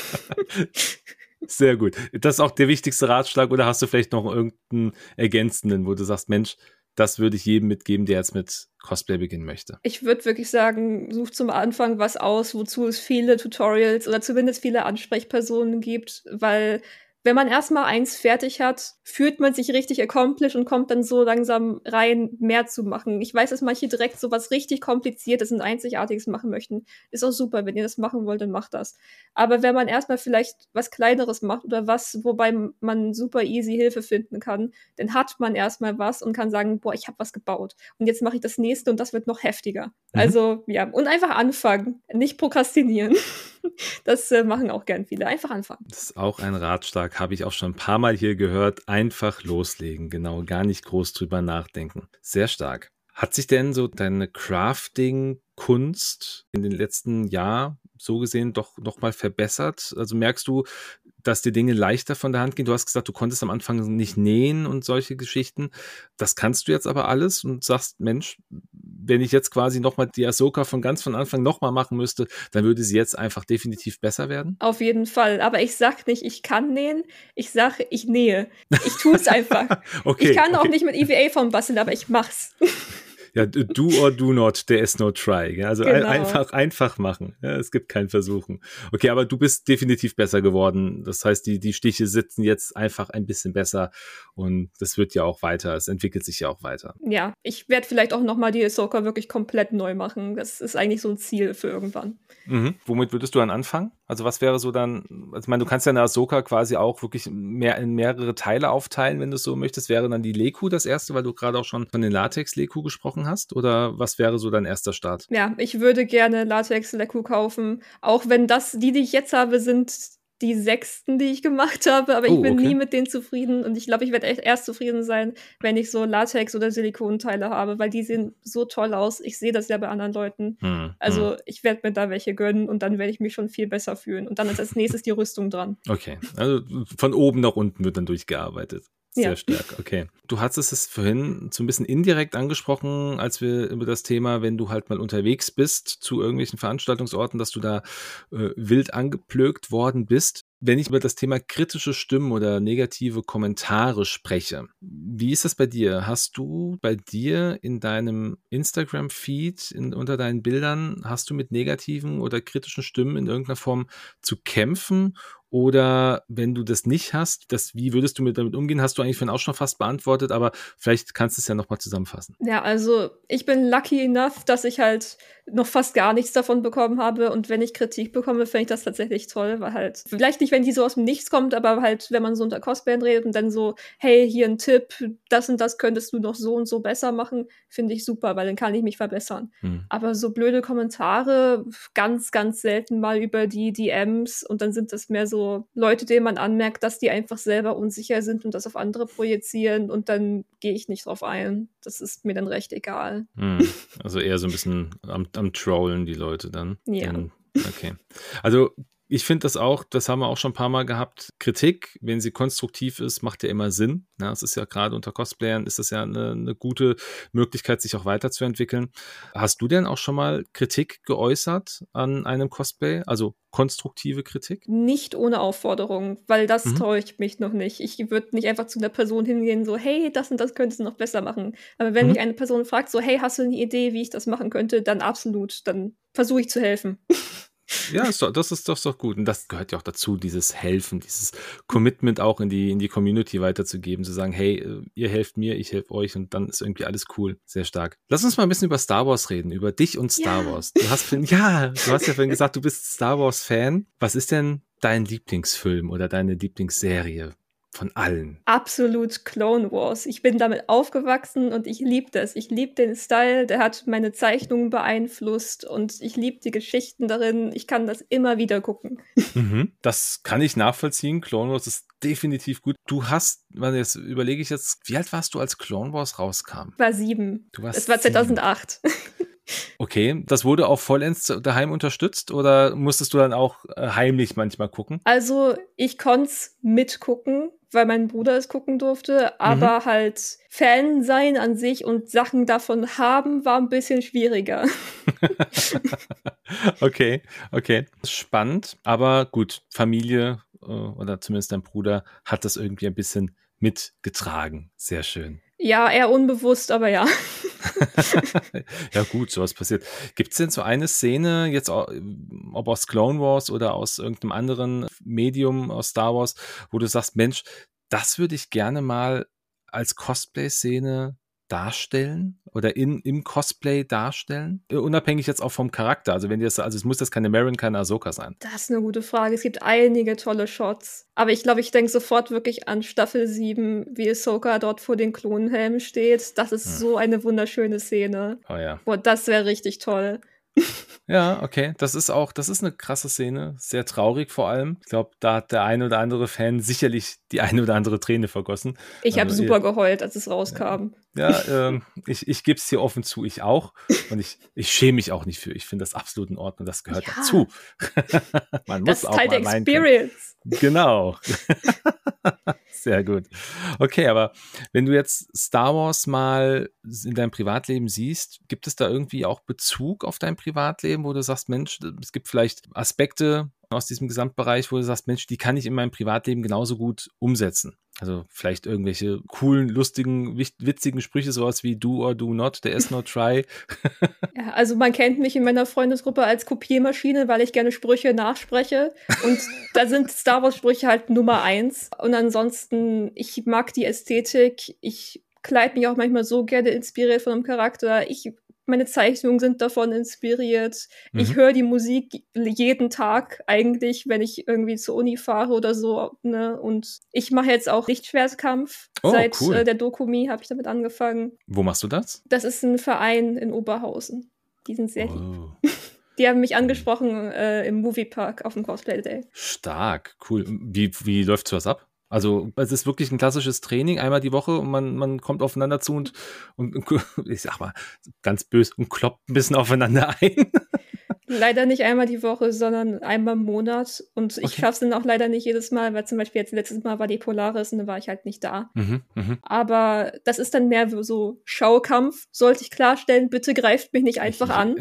Sehr gut. Das ist auch der wichtigste Ratschlag, oder hast du vielleicht noch irgendeinen ergänzenden, wo du sagst, Mensch, das würde ich jedem mitgeben, der jetzt mit Cosplay beginnen möchte? Ich würde wirklich sagen, sucht zum Anfang was aus, wozu es viele Tutorials oder zumindest viele Ansprechpersonen gibt, weil wenn man erstmal eins fertig hat, fühlt man sich richtig accomplished und kommt dann so langsam rein, mehr zu machen. Ich weiß, dass manche direkt so was richtig Kompliziertes und Einzigartiges machen möchten. Ist auch super, wenn ihr das machen wollt, dann macht das. Aber wenn man erstmal vielleicht was Kleineres macht oder was, wobei man super easy Hilfe finden kann, dann hat man erstmal was und kann sagen, boah, ich habe was gebaut. Und jetzt mache ich das nächste und das wird noch heftiger. Mhm. Also, ja, und einfach anfangen, nicht prokrastinieren. Das äh, machen auch gern viele. Einfach anfangen. Das ist auch ein Ratschlag, habe ich auch schon ein paar Mal hier gehört. Einfach loslegen, genau, gar nicht groß drüber nachdenken. Sehr stark. Hat sich denn so deine Crafting-Kunst in den letzten Jahren so gesehen doch noch mal verbessert? Also merkst du, dass dir Dinge leichter von der Hand gehen? Du hast gesagt, du konntest am Anfang nicht nähen und solche Geschichten. Das kannst du jetzt aber alles und sagst, Mensch, wenn ich jetzt quasi nochmal die Ahsoka von ganz von Anfang nochmal machen müsste, dann würde sie jetzt einfach definitiv besser werden? Auf jeden Fall. Aber ich sag nicht, ich kann nähen. Ich sage, ich nähe. Ich tue es einfach. Okay, ich kann okay. auch nicht mit E V A-Form basteln, aber ich mach's. Ja, do or do not, there is no try. Ja? Also genau. einfach, einfach machen. Ja, es gibt kein Versuchen. Okay, aber du bist definitiv besser geworden. Das heißt, die, die Stiche sitzen jetzt einfach ein bisschen besser und das wird ja auch weiter. Es entwickelt sich ja auch weiter. Ja, ich werde vielleicht auch nochmal die Ahsoka wirklich komplett neu machen. Das ist eigentlich so ein Ziel für irgendwann. Mhm. Womit würdest du dann anfangen? Also was wäre so dann, also ich meine, du kannst ja eine Ahsoka quasi auch wirklich mehr in mehrere Teile aufteilen, wenn du es so möchtest. Wäre dann die Leku das erste, weil du gerade auch schon von den Latex-Leku gesprochen hast? Oder was wäre so dein erster Start? Ja, ich würde gerne Latex-Leku kaufen. Auch wenn das, die, die ich jetzt habe, sind die sechsten, die ich gemacht habe. Aber oh, ich bin okay. nie mit denen zufrieden. Und ich glaube, ich werde echt erst zufrieden sein, wenn ich so Latex- oder Silikonteile habe. Weil die sehen so toll aus. Ich sehe das ja bei anderen Leuten. Hm, also hm. ich werde mir da welche gönnen. Und dann werde ich mich schon viel besser fühlen. Und dann ist als nächstes die Rüstung dran. Okay, also von oben nach unten wird dann durchgearbeitet. Sehr ja. stark, okay. Du hattest es vorhin so ein bisschen indirekt angesprochen, als wir über das Thema, wenn du halt mal unterwegs bist zu irgendwelchen Veranstaltungsorten, dass du da äh, wild angeplögt worden bist. Wenn ich über das Thema kritische Stimmen oder negative Kommentare spreche, wie ist das bei dir? Hast du bei dir in deinem Instagram-Feed, in, unter deinen Bildern, hast du mit negativen oder kritischen Stimmen in irgendeiner Form zu kämpfen? Oder wenn du das nicht hast, das, wie würdest du mit damit umgehen? Hast du eigentlich vorhin auch schon fast beantwortet, aber vielleicht kannst du es ja nochmal zusammenfassen. Ja, also ich bin lucky enough, dass ich halt noch fast gar nichts davon bekommen habe. Und wenn ich Kritik bekomme, finde ich das tatsächlich toll, weil halt, vielleicht nicht, wenn die so aus dem Nichts kommt, aber halt, wenn man so unter Cosplayern redet und dann so, hey, hier ein Tipp, das und das könntest du noch so und so besser machen, finde ich super, weil dann kann ich mich verbessern. Hm. Aber so blöde Kommentare, ganz, ganz selten mal über die D Ms und dann sind das mehr so Leute, denen man anmerkt, dass die einfach selber unsicher sind und das auf andere projizieren und dann gehe ich nicht drauf ein. Das ist mir dann recht egal. Hm. Also eher so ein bisschen am, am Trollen die Leute dann. Ja. Den, okay. Also Ich finde das auch, das haben wir auch schon ein paar Mal gehabt, Kritik, wenn sie konstruktiv ist, macht ja immer Sinn. Ja, es ist ja gerade unter Cosplayern, ist das ja eine, eine gute Möglichkeit, sich auch weiterzuentwickeln. Hast du denn auch schon mal Kritik geäußert an einem Cosplay, also konstruktive Kritik? Nicht ohne Aufforderung, weil das Mhm. täuscht mich noch nicht. Ich würde nicht einfach zu einer Person hingehen, so, hey, das und das könntest du noch besser machen. Aber wenn Mhm. mich eine Person fragt, so, hey, hast du eine Idee, wie ich das machen könnte, dann absolut, dann versuche ich zu helfen. Ja, ist doch, das ist doch, doch gut. Und das gehört ja auch dazu, dieses Helfen, dieses Commitment auch in die, in die Community weiterzugeben, zu sagen, hey, äh, ihr helft mir, ich helfe euch und dann ist irgendwie alles cool. Sehr stark. Lass uns mal ein bisschen über Star Wars reden, über dich und Star Ja. Wars. Du hast, vorhin- ja, du hast ja vorhin gesagt, du bist Star Wars-Fan. Was ist denn dein Lieblingsfilm oder deine Lieblingsserie von allen? Absolut Clone Wars. Ich bin damit aufgewachsen und ich liebe das. Ich liebe den Style, der hat meine Zeichnungen beeinflusst und ich liebe die Geschichten darin. Ich kann das immer wieder gucken. Mhm. Das kann ich nachvollziehen. Clone Wars ist definitiv gut. Du hast, warte, jetzt überlege ich jetzt, wie alt warst du, als Clone Wars rauskam? Ich war sieben. Du warst Es war sieben. zweitausendacht. Okay, das wurde auch vollends daheim unterstützt oder musstest du dann auch äh, heimlich manchmal gucken? Also, ich konnte es mitgucken, weil mein Bruder es gucken durfte, aber halt Fan sein an sich und Sachen davon haben, war ein bisschen schwieriger. Okay, okay. Spannend, aber gut, Familie äh, oder zumindest dein Bruder hat das irgendwie ein bisschen mitgetragen. Sehr schön. Ja, eher unbewusst, aber ja. Ja gut, sowas passiert. Gibt es denn so eine Szene, jetzt au- ob aus Clone Wars oder aus irgendeinem anderen Medium aus Star Wars, wo du sagst, Mensch, das würde ich gerne mal als Cosplay-Szene darstellen oder in, im Cosplay darstellen? Äh, Unabhängig jetzt auch vom Charakter. Also wenn dir das, also es muss jetzt keine Marin, keine Ahsoka sein. Das ist eine gute Frage. Es gibt einige tolle Shots. Aber ich glaube, ich denke sofort wirklich an Staffel sieben, wie Ahsoka dort vor den Klonhelmen steht. Das ist Hm. so eine wunderschöne Szene. Oh ja. Boah, das wäre richtig toll. Ja, okay. Das ist auch, das ist eine krasse Szene. Sehr traurig vor allem. Ich glaube, da hat der eine oder andere Fan sicherlich die eine oder andere Träne vergossen. Ich habe Also, super geheult, als es rauskam. Ja, ähm, ich, ich gebe es hier offen zu, ich auch. Und ich, ich schäme mich auch nicht für. Ich finde das absolut in Ordnung. Das gehört Ja. dazu. Man Das muss ist auch Teil mal der weinen können. Experience. Genau. Sehr gut. Okay, aber wenn du jetzt Star Wars mal in deinem Privatleben siehst, gibt es da irgendwie auch Bezug auf dein Privatleben, wo du sagst, Mensch, es gibt vielleicht Aspekte aus diesem Gesamtbereich, wo du sagst, Mensch, die kann ich in meinem Privatleben genauso gut umsetzen. Also vielleicht irgendwelche coolen, lustigen, witzigen Sprüche, sowas wie do or do not, there is no try. Ja, also man kennt mich in meiner Freundesgruppe als Kopiermaschine, weil ich gerne Sprüche nachspreche. Und da sind Star Wars-Sprüche halt Nummer eins. Und ansonsten, ich mag die Ästhetik. Ich kleide mich auch manchmal so gerne inspiriert von einem Charakter. Ich Meine Zeichnungen sind davon inspiriert. Mhm. Ich höre die Musik jeden Tag eigentlich, wenn ich irgendwie zur Uni fahre oder so. Ne? Und ich mache jetzt auch Lichtschwertkampf. Oh, Seit cool. äh, der Dokumi habe ich damit angefangen. Wo machst du das? Das ist ein Verein in Oberhausen. Die sind sehr oh. lieb. Die haben mich angesprochen äh, im Moviepark auf dem Cosplay Day. Stark, cool. Wie, wie läuft sowas ab? Also es ist wirklich ein klassisches Training, einmal die Woche und man, man kommt aufeinander zu und, und, und ich sag mal, ganz böse und kloppt ein bisschen aufeinander ein. Leider nicht einmal die Woche, sondern einmal im Monat. Und ich Okay. schaffe es dann auch leider nicht jedes Mal, weil zum Beispiel jetzt letztes Mal war die Polaris und dann war ich halt nicht da. Mhm, mh. Aber das ist dann mehr so Schaukampf, sollte ich klarstellen. Bitte greift mich nicht einfach an.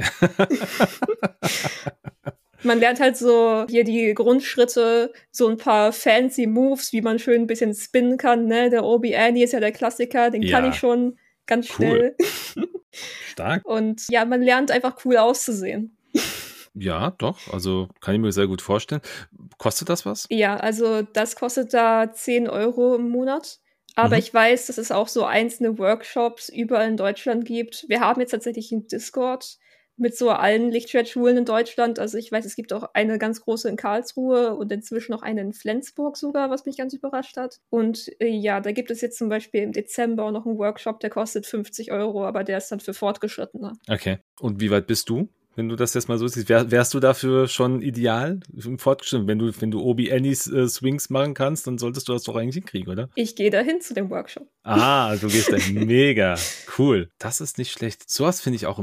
Man lernt halt so hier die Grundschritte, so ein paar fancy Moves, wie man schön ein bisschen spinnen kann. Ne? Der Obi-Annie ist ja der Klassiker, den Ja. kann ich schon ganz schnell. Cool. Stark. Und ja, man lernt einfach cool auszusehen. Ja, doch. Also kann ich mir sehr gut vorstellen. Kostet das was? Ja, also das kostet da zehn Euro im Monat. Aber Mhm. ich weiß, dass es auch so einzelne Workshops überall in Deutschland gibt. Wir haben jetzt tatsächlich einen Discord mit so allen Lichtschwertschulen in Deutschland. Also ich weiß, es gibt auch eine ganz große in Karlsruhe und inzwischen noch eine in Flensburg sogar, was mich ganz überrascht hat. Und äh, ja, da gibt es jetzt zum Beispiel im Dezember auch noch einen Workshop, der kostet fünfzig Euro, aber der ist dann für Fortgeschrittene. Okay. Und wie weit bist du? Wenn du das jetzt mal so siehst, wär, wärst du dafür schon ideal im Fortgeschritten? Wenn du, wenn du Obi-Annies äh, Swings machen kannst, dann solltest du das doch eigentlich hinkriegen, oder? Ich gehe dahin zu dem Workshop. Ah, also du gehst da. Mega. Cool. Das ist nicht schlecht. Sowas finde ich auch immer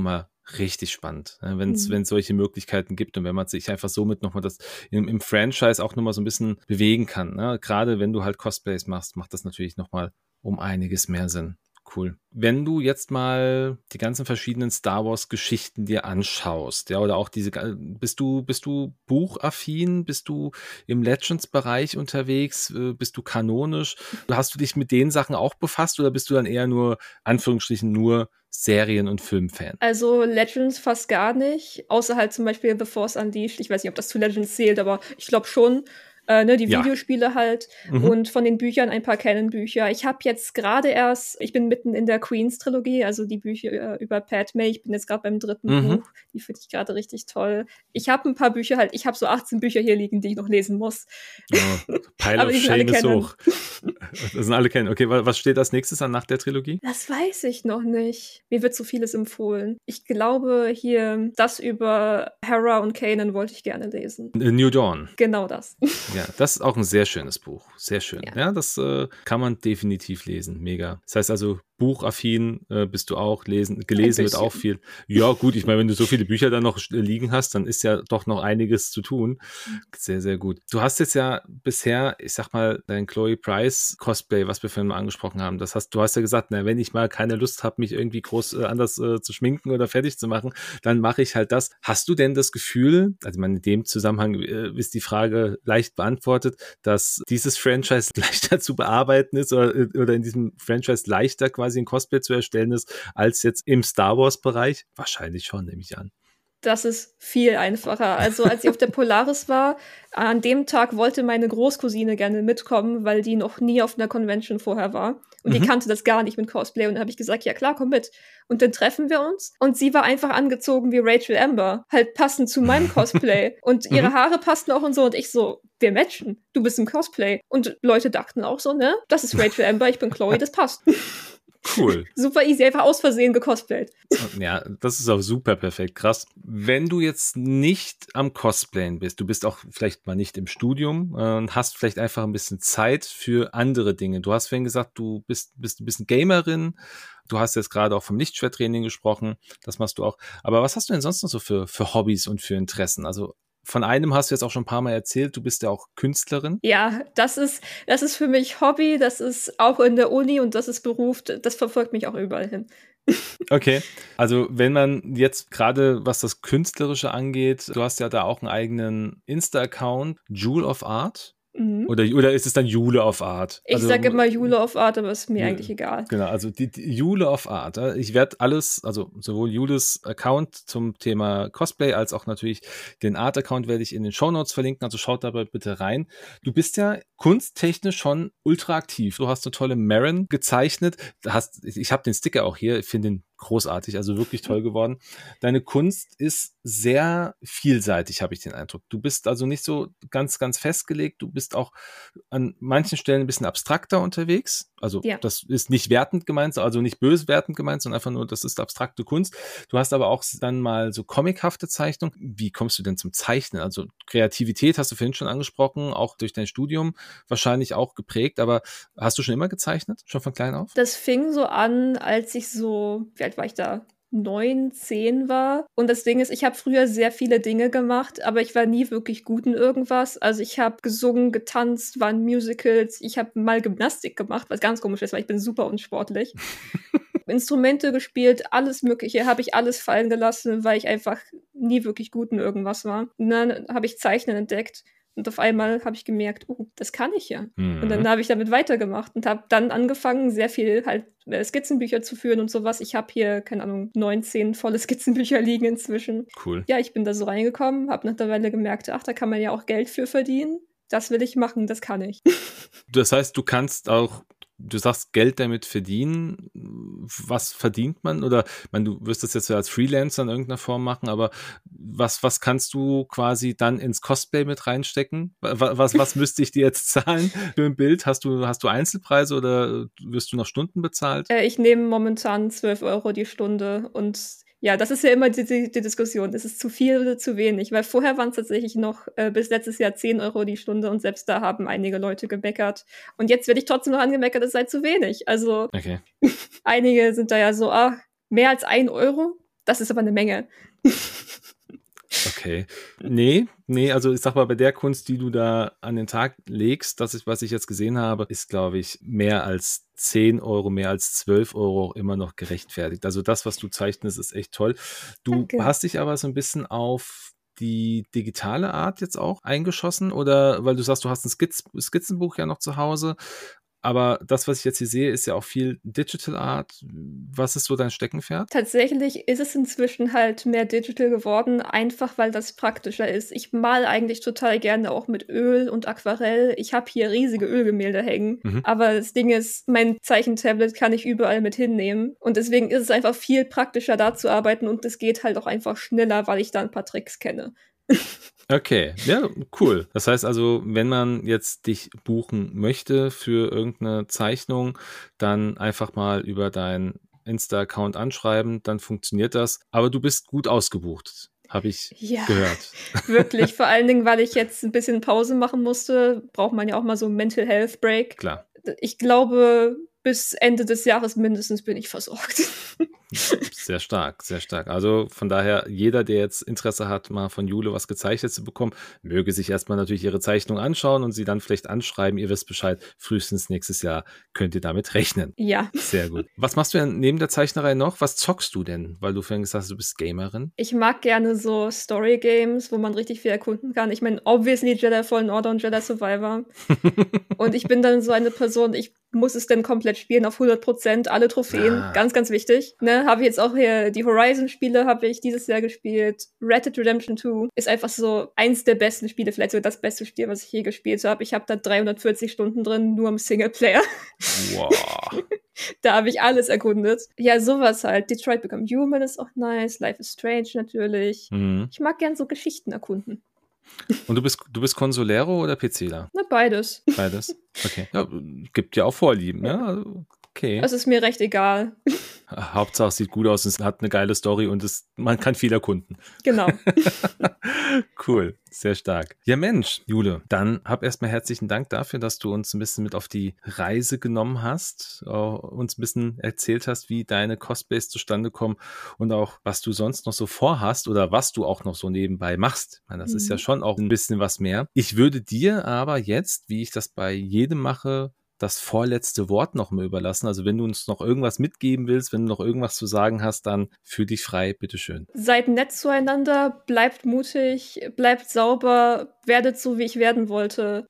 richtig spannend, wenn es Mhm. solche Möglichkeiten gibt und wenn man sich einfach somit nochmal das im, im Franchise auch nochmal so ein bisschen bewegen kann. Ne? Gerade wenn du halt Cosplays machst, macht das natürlich nochmal um einiges mehr Sinn. Cool. Wenn du jetzt mal die ganzen verschiedenen Star Wars Geschichten dir anschaust, ja, oder auch diese, bist du, bist du buchaffin? Bist du im Legends-Bereich unterwegs? Bist du kanonisch? Hast du dich mit den Sachen auch befasst oder bist du dann eher nur, Anführungsstrichen, nur Serien- und Filmfan? Also Legends fast gar nicht, außer halt zum Beispiel The Force Unleashed. Ich weiß nicht, ob das zu Legends zählt, aber ich glaube schon. Äh, ne, die Ja. Videospiele halt Mhm. und von den Büchern ein paar Canon-Bücher. Ich habe jetzt gerade erst, ich bin mitten in der Queens-Trilogie, also die Bücher äh, über Padme. Ich bin jetzt gerade beim dritten Mhm. Buch. Die finde ich gerade richtig toll. Ich habe ein paar Bücher halt, ich habe so achtzehn Bücher hier liegen, die ich noch lesen muss. Oh, Pile Aber of die sind alle Shame ist Canon. hoch. Das sind alle Canon. Okay, wa- was steht als nächstes an nach der Trilogie? Das weiß ich noch nicht. Mir wird so vieles empfohlen. Ich glaube, hier das über Hera und Kanan wollte ich gerne lesen. A New Dawn. Genau das. Ja, das ist auch ein sehr schönes Buch. Sehr schön. Ja. Ja, das äh, kann man definitiv lesen. Mega. Das heißt also, buchaffin äh, bist du auch, lesen, gelesen wird bisschen. auch viel. Ja, gut, ich meine, wenn du so viele Bücher dann noch liegen hast, dann ist ja doch noch einiges zu tun. Sehr, sehr gut. Du hast jetzt ja bisher, ich sag mal, dein Chloe Price Cosplay, was wir vorhin mal angesprochen haben, das hast, du hast ja gesagt, na, wenn ich mal keine Lust habe, mich irgendwie groß äh, anders äh, zu schminken oder fertig zu machen, dann mache ich halt das. Hast du denn das Gefühl, also man in dem Zusammenhang äh, ist die Frage leicht beantwortet, dass dieses Franchise leichter zu bearbeiten ist oder, oder in diesem Franchise leichter quasi ein Cosplay zu erstellen ist, als jetzt im Star Wars Bereich? Wahrscheinlich schon, nehme ich an. Das ist viel einfacher. Also als ich auf der Polaris war, an dem Tag wollte meine Großcousine gerne mitkommen, weil die noch nie auf einer Convention vorher war. Und Mhm. die kannte das gar nicht mit Cosplay. Und dann habe ich gesagt, ja klar, komm mit. Und dann treffen wir uns. Und sie war einfach angezogen wie Rachel Amber. Halt passend zu meinem Cosplay. Und ihre Mhm. Haare passten auch und so. Und ich so, wir matchen. Du bist im Cosplay. Und Leute dachten auch so, ne? Das ist Rachel Amber, ich bin Chloe, das passt. Cool. Super easy, einfach aus Versehen gecosplayt. Ja, das ist auch super perfekt, krass. Wenn du jetzt nicht am Cosplayen bist, du bist auch vielleicht mal nicht im Studium äh, und hast vielleicht einfach ein bisschen Zeit für andere Dinge. Du hast vorhin gesagt, du bist, bist ein bisschen Gamerin. Du hast jetzt gerade auch vom Lichtschwerttraining gesprochen. Das machst du auch. Aber was hast du denn sonst noch so für, für Hobbys und für Interessen? Also von einem hast du jetzt auch schon ein paar Mal erzählt, du bist ja auch Künstlerin. Ja, das ist, das ist für mich Hobby, das ist auch in der Uni und das ist Beruf, das verfolgt mich auch überall hin. Okay, also wenn man jetzt gerade, was das Künstlerische angeht, du hast ja da auch einen eigenen Insta-Account, Jule of Art. Mhm. Oder, oder ist es dann Jule of Art? Ich also, sage immer Jule of Art, aber ist mir Ja, eigentlich egal. Genau, also die, die Jule of Art. ja. Ich werde alles, also sowohl Jules Account zum Thema Cosplay als auch natürlich den Art-Account werde ich in den Shownotes verlinken, also schaut dabei bitte rein. Du bist ja kunsttechnisch schon ultra aktiv. Du hast eine tolle Marin gezeichnet. Hast, ich habe den Sticker auch hier, ich finde den großartig, also wirklich toll geworden. Deine Kunst ist sehr vielseitig, habe ich den Eindruck. Du bist also nicht so ganz, ganz festgelegt. Du bist auch an manchen Stellen ein bisschen abstrakter unterwegs. Also Ja. das ist nicht wertend gemeint, also nicht böse wertend gemeint, sondern einfach nur, das ist abstrakte Kunst. Du hast aber auch dann mal so comichafte Zeichnung. Wie kommst du denn zum Zeichnen? Also Kreativität hast du vorhin schon angesprochen, auch durch dein Studium wahrscheinlich auch geprägt. Aber hast du schon immer gezeichnet? Schon von klein auf? Das fing so an, als ich so, wie alt war ich da? neun, zehn war. Und das Ding ist, ich habe früher sehr viele Dinge gemacht, aber ich war nie wirklich gut in irgendwas. Also ich habe gesungen, getanzt, war in Musicals. Ich habe mal Gymnastik gemacht, was ganz komisch ist, weil ich bin super unsportlich. Instrumente gespielt, alles Mögliche, habe ich alles fallen gelassen, weil ich einfach nie wirklich gut in irgendwas war. Und dann habe ich Zeichnen entdeckt. Und auf einmal habe ich gemerkt, oh, das kann ich ja. Mhm. Und dann habe ich damit weitergemacht und habe dann angefangen, sehr viel halt äh, Skizzenbücher zu führen und sowas. Ich habe hier, keine Ahnung, neunzehn volle Skizzenbücher liegen inzwischen. Cool. Ja, ich bin da so reingekommen, habe nach der Weile gemerkt, ach, da kann man ja auch Geld für verdienen. Das will ich machen, das kann ich. Das heißt, du kannst auch, du sagst, Geld damit verdienen. Was verdient man? Oder ich meine, du wirst das jetzt ja als Freelancer in irgendeiner Form machen, aber was, was kannst du quasi dann ins Cosplay mit reinstecken? Was, was, was müsste ich dir jetzt zahlen für ein Bild? Hast du, hast du Einzelpreise oder wirst du nach Stunden bezahlt? Äh, ich nehme momentan zwölf Euro die Stunde und ja, das ist ja immer die, die, die Diskussion. Ist es zu viel oder zu wenig? Weil vorher waren es tatsächlich noch äh, bis letztes Jahr zehn Euro die Stunde und selbst da haben einige Leute gemeckert. Und jetzt werde ich trotzdem noch angemeckert, es sei zu wenig. Also Okay. einige sind da ja so, ah, mehr als ein Euro? Das ist aber eine Menge. Okay. Nee, nee, also ich sag mal, bei der Kunst, die du da an den Tag legst, das ist, was ich jetzt gesehen habe, ist, glaube ich, mehr als zehn Euro, mehr als zwölf Euro immer noch gerechtfertigt. Also das, was du zeichnest, ist echt toll. Du Danke. hast dich aber so ein bisschen auf die digitale Art jetzt auch eingeschossen oder weil du sagst, du hast ein Skizz- Skizzenbuch ja noch zu Hause, aber das, was ich jetzt hier sehe, ist ja auch viel Digital Art. Was ist so dein Steckenpferd? Tatsächlich ist es inzwischen halt mehr digital geworden, einfach weil das praktischer ist. Ich male eigentlich total gerne auch mit Öl und Aquarell. Ich habe hier riesige Ölgemälde hängen. Mhm. Aber das Ding ist, mein Zeichentablet kann ich überall mit hinnehmen. Und deswegen ist es einfach viel praktischer, da zu arbeiten. Und es geht halt auch einfach schneller, weil ich da ein paar Tricks kenne. Okay, ja, cool. Das heißt also, wenn man jetzt dich buchen möchte für irgendeine Zeichnung, dann einfach mal über deinen Insta-Account anschreiben, dann funktioniert das. Aber du bist gut ausgebucht, habe ich Ja, gehört. wirklich. Vor allen Dingen, weil ich jetzt ein bisschen Pause machen musste, braucht man ja auch mal so einen Mental Health Break. Klar. Ich glaube, bis Ende des Jahres mindestens bin ich versorgt. Sehr stark, sehr stark. Also von daher, jeder, der jetzt Interesse hat, mal von Jule was gezeichnet zu bekommen, möge sich erstmal natürlich ihre Zeichnung anschauen und sie dann vielleicht anschreiben. Ihr wisst Bescheid, frühestens nächstes Jahr könnt ihr damit rechnen. Ja. Sehr gut. Was machst du denn neben der Zeichnerei noch? Was zockst du denn? Weil du vorhin gesagt hast, du bist Gamerin. Ich mag gerne so Story-Games, wo man richtig viel erkunden kann. Ich meine, obviously Jedi Fallen Order und Jedi Survivor. Und ich bin dann so eine Person, ich muss es dann komplett spielen auf hundert Prozent, alle Trophäen, Ah. ganz, ganz wichtig. Ne, habe ich jetzt auch hier die Horizon-Spiele habe ich dieses Jahr gespielt. Red Dead Redemption zwei ist einfach so eins der besten Spiele, vielleicht sogar das beste Spiel, was ich je gespielt habe. Ich habe da dreihundertvierzig Stunden drin, nur im Singleplayer. Wow. Da habe ich alles erkundet. Ja, sowas halt. Detroit Become Human ist auch nice. Life is Strange natürlich. Mhm. Ich mag gern so Geschichten erkunden. Und du bist, du bist Consolero oder PCler? Na, beides. Beides? Okay. Ja, gibt ja auch Vorlieben, ja? Okay. Es ist mir recht egal. Hauptsache es sieht gut aus, es hat eine geile Story und es, man kann viel erkunden. Genau. Cool, sehr stark. Ja Mensch, Jule, dann hab erstmal herzlichen Dank dafür, dass du uns ein bisschen mit auf die Reise genommen hast, äh, uns ein bisschen erzählt hast, wie deine Cosplays zustande kommen und auch, was du sonst noch so vorhast oder was du auch noch so nebenbei machst. Ich meine, das mhm. ist ja schon auch ein bisschen was mehr. Ich würde dir aber jetzt, wie ich das bei jedem mache, das vorletzte Wort noch mal überlassen. Also wenn du uns noch irgendwas mitgeben willst, wenn du noch irgendwas zu sagen hast, dann fühl dich frei, bitteschön. Seid nett zueinander, bleibt mutig, bleibt sauber, werdet so, wie ich werden wollte.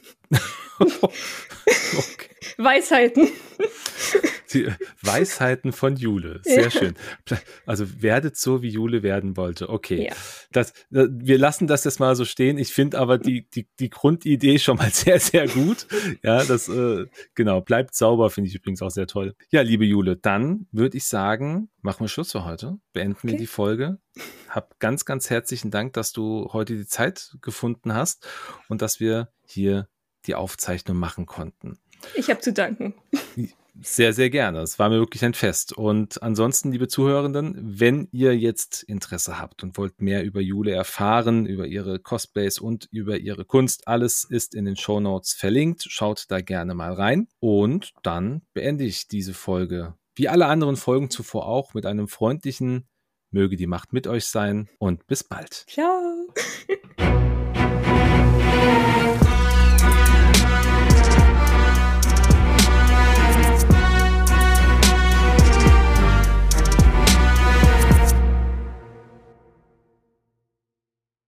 Okay. Weisheiten. Die Weisheiten von Jule. Sehr ja. schön. Also werdet so, wie Jule werden wollte. Okay. Ja. Das, wir lassen das jetzt mal so stehen. Ich finde aber die, die, die Grundidee schon mal sehr, sehr gut. Ja, das, äh, genau, bleibt sauber, finde ich übrigens auch sehr toll. Ja, liebe Jule, dann würde ich sagen, machen wir Schluss für heute. Beenden okay. wir die Folge. Hab ganz, ganz herzlichen Dank, dass du heute die Zeit gefunden hast und dass wir hier die Aufzeichnung machen konnten. Ich habe zu danken. Sehr, sehr gerne. Es war mir wirklich ein Fest. Und ansonsten, liebe Zuhörenden, wenn ihr jetzt Interesse habt und wollt mehr über Jule erfahren, über ihre Cosplays und über ihre Kunst, alles ist in den Shownotes verlinkt. Schaut da gerne mal rein. Und dann beende ich diese Folge, wie alle anderen Folgen zuvor auch, mit einem freundlichen Möge die Macht mit euch sein und bis bald. Ciao.